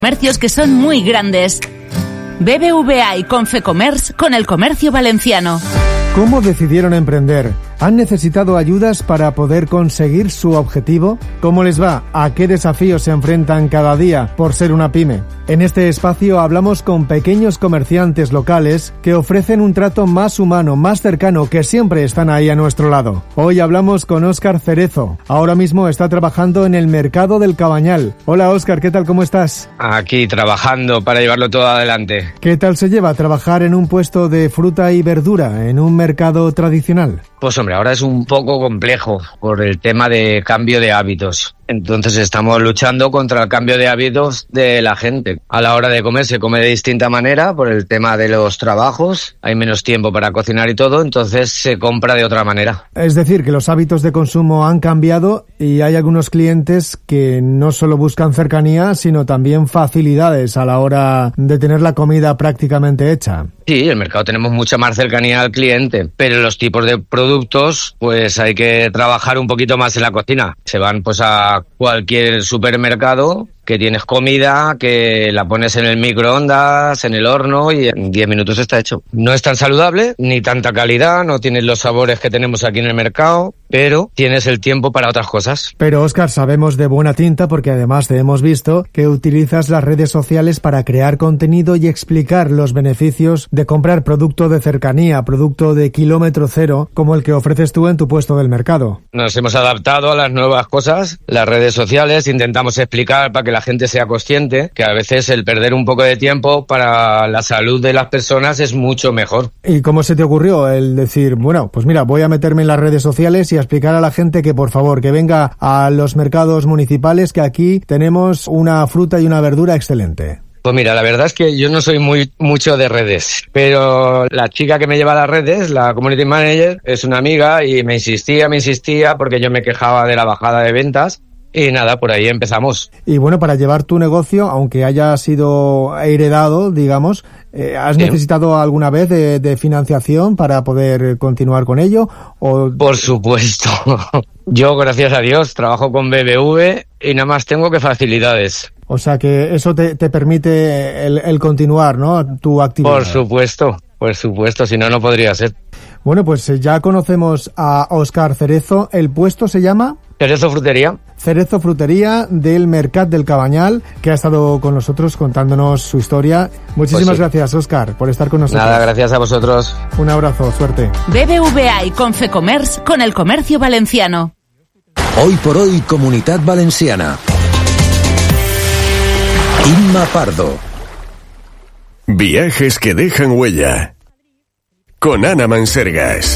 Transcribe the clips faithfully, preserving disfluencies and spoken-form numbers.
Comercios que son muy grandes. B B V A y Confecommerce con el comercio valenciano. ¿Cómo decidieron emprender? ¿Han necesitado ayudas para poder conseguir su objetivo? ¿Cómo les va? ¿A qué desafíos se enfrentan cada día por ser una pyme? En este espacio hablamos con pequeños comerciantes locales que ofrecen un trato más humano, más cercano, que siempre están ahí a nuestro lado. Hoy hablamos con Óscar Cerezo. Ahora mismo está trabajando en el mercado del Cabanyal. Hola Óscar, ¿qué tal? ¿Cómo estás? Aquí trabajando para llevarlo todo adelante. ¿Qué tal se lleva trabajar en un puesto de fruta y verdura en un mercado tradicional? Pues hombre, ahora es un poco complejo por el tema de cambio de hábitos. Entonces estamos luchando contra el cambio de hábitos de la gente. A la hora de comer se come de distinta manera por el tema de los trabajos. Hay menos tiempo para cocinar y todo, entonces se compra de otra manera. Es decir, que los hábitos de consumo han cambiado y hay algunos clientes que no solo buscan cercanía, sino también facilidades a la hora de tener la comida prácticamente hecha. Sí, en el mercado tenemos mucha más cercanía al cliente, pero los tipos de productos, pues hay que trabajar un poquito más en la cocina. Se van pues a cualquier supermercado que tienes comida, que la pones en el microondas, en el horno y en diez minutos está hecho. No es tan saludable, ni tanta calidad, no tienes los sabores que tenemos aquí en el mercado, pero tienes el tiempo para otras cosas. Pero Óscar, sabemos de buena tinta, porque además te hemos visto que utilizas las redes sociales para crear contenido y explicar los beneficios de comprar producto de cercanía, producto de kilómetro cero, como el que ofreces tú en tu puesto del mercado. Nos hemos adaptado a las nuevas cosas, las redes sociales, intentamos explicar para que la gente sea consciente que a veces el perder un poco de tiempo para la salud de las personas es mucho mejor. ¿Y cómo se te ocurrió el decir, bueno, pues mira, voy a meterme en las redes sociales y a explicar a la gente que por favor, que venga a los mercados municipales, que aquí tenemos una fruta y una verdura excelente? Pues mira, la verdad es que yo no soy muy mucho de redes, pero la chica que me lleva a las redes, la community manager, es una amiga y me insistía, me insistía porque yo me quejaba de la bajada de ventas. Y nada, por ahí empezamos. Y bueno, para llevar tu negocio, aunque haya sido heredado, digamos, eh, ¿has sí. necesitado alguna vez de, de financiación para poder continuar con ello? ¿O... Por supuesto. Yo, gracias a Dios, trabajo con B B V y nada más tengo que facilidades. O sea que eso te, te permite el, el continuar, ¿no? Tu actividad. Por supuesto, por supuesto, si no, no podría ser. Bueno, pues ya conocemos a Óscar Cerezo. ¿El puesto se llama? Cerezo Frutería. Cerezo Frutería del Mercat del Cabanyal, que ha estado con nosotros contándonos su historia. Muchísimas pues sí. gracias, Óscar, por estar con nosotros. Nada, gracias a vosotros. Un abrazo, suerte. B B V A y Confecommerce con el comercio valenciano. Hoy por hoy, Comunitat Valenciana. Inma Pardo. Viajes que dejan huella. Con Ana Mansergas.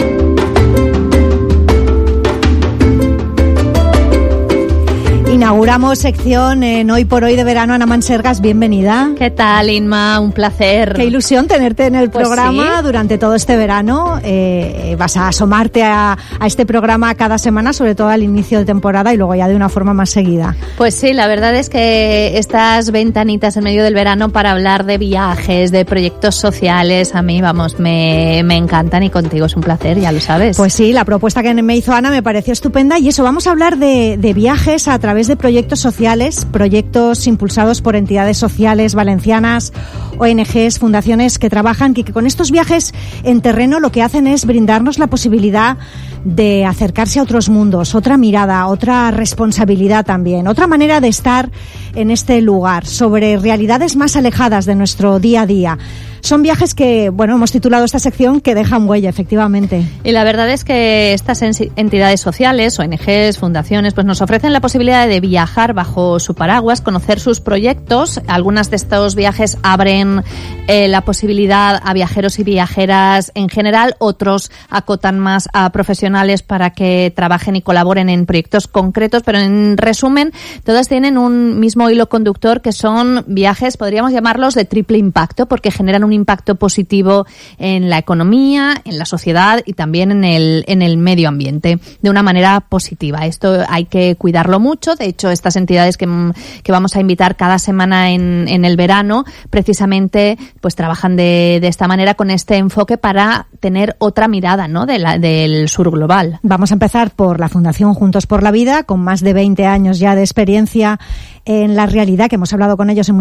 Inauguramos sección en Hoy por Hoy de verano. Ana Mansergas, bienvenida. ¿Qué tal, Inma? Un placer. Qué ilusión tenerte en el pues programa sí. durante todo este verano. Eh, vas a asomarte a, a este programa cada semana, sobre todo al inicio de temporada y luego ya de una forma más seguida. Pues sí, la verdad es que estas ventanitas en medio del verano para hablar de viajes, de proyectos sociales, a mí, vamos, me, me encantan y contigo es un placer, ya lo sabes. Pues sí, la propuesta que me hizo Ana me pareció estupenda y eso, vamos a hablar de, de viajes a través de proyectos sociales, proyectos impulsados por entidades sociales valencianas, O N Ges, fundaciones que trabajan y que con estos viajes en terreno lo que hacen es brindarnos la posibilidad de acercarse a otros mundos, otra mirada, otra responsabilidad también, otra manera de estar en este lugar, sobre realidades más alejadas de nuestro día a día. Son viajes que, bueno, hemos titulado esta sección que dejan huella, efectivamente. Y la verdad es que estas entidades sociales, O N Ges, fundaciones, pues nos ofrecen la posibilidad de viajar bajo su paraguas, conocer sus proyectos. Algunas de estos viajes abren eh, la posibilidad a viajeros y viajeras en general, otros acotan más a profesionales para que trabajen y colaboren en proyectos concretos, pero en resumen, todas tienen un mismo hilo conductor que son viajes, podríamos llamarlos de triple impacto, porque generan un un impacto positivo en la economía, en la sociedad y también en el, en el medio ambiente, de una manera positiva. Esto hay que cuidarlo mucho. De hecho, estas entidades que, que vamos a invitar cada semana en, en el verano, precisamente, pues trabajan de, de esta manera, con este enfoque, para tener otra mirada, ¿no?, de la, del sur global. Vamos a empezar por la Fundación Juntos por la Vida, con más de veinte años ya de experiencia en la realidad, que hemos hablado con ellos en